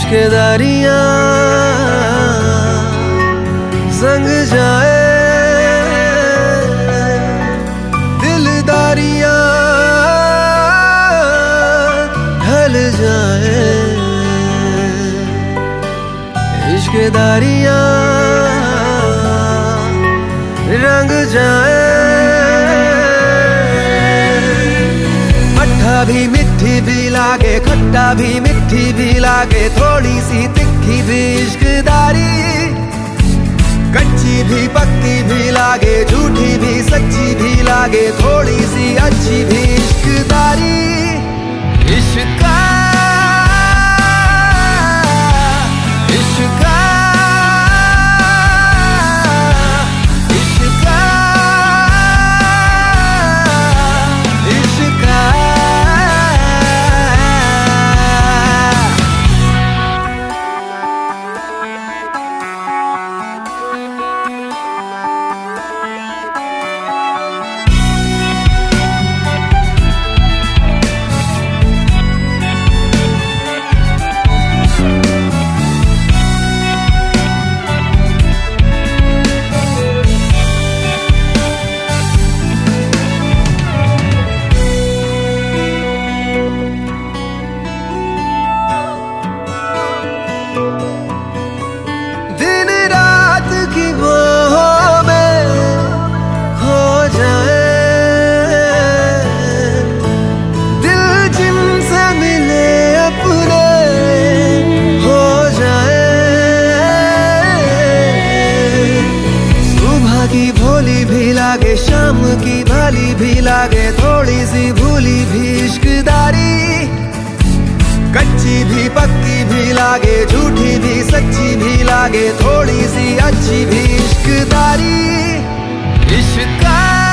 इश्क़दारियाँ संग जाए, दिलदारियाँ ढल जाए, इश्क़दारियाँ रंग जाए। मट्ठा भी मिठी भी लागे, खट्टा भी मिठी भी लागे, थोड़ी सी तिखी भी इश्क़दारी, कच्ची भी पक्की भी लागे, झूठी भी सच्ची भी लागे, थोड़ी सी अच्छी भी इश्क़दारी। इश्क़ा की भोली भी लागे, शाम की भाली भी लागे, थोड़ी सी भूली भी इश्क़दारी, कच्ची भी पक्की भी लागे, झूठी भी सच्ची भी लागे, थोड़ी सी अच्छी भी इश्क़दारी। इश्क़ा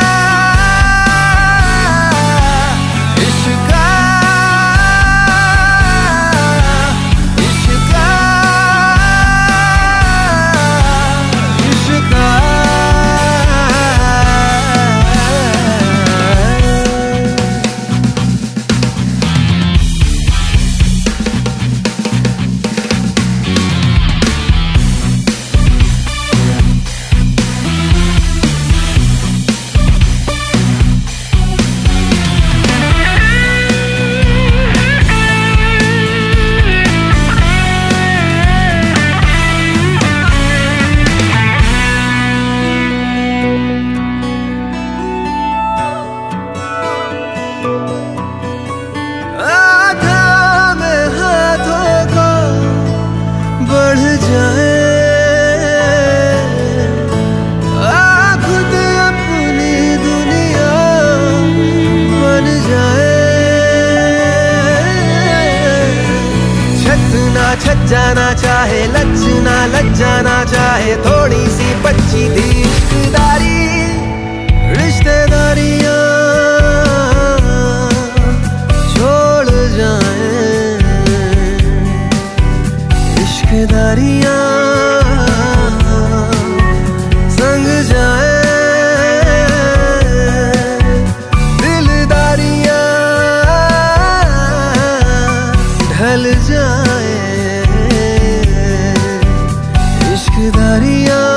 छत जाना चाहे, लचना लग जाना चाहे, थोड़ी सी बच्ची थी इश्क़दारी, रिश्तेदारियाँ छोड़ जाए, इश्क़दारियाँ संग जाए, दिलदारियाँ ढल जाए, इश्क़दारियाँ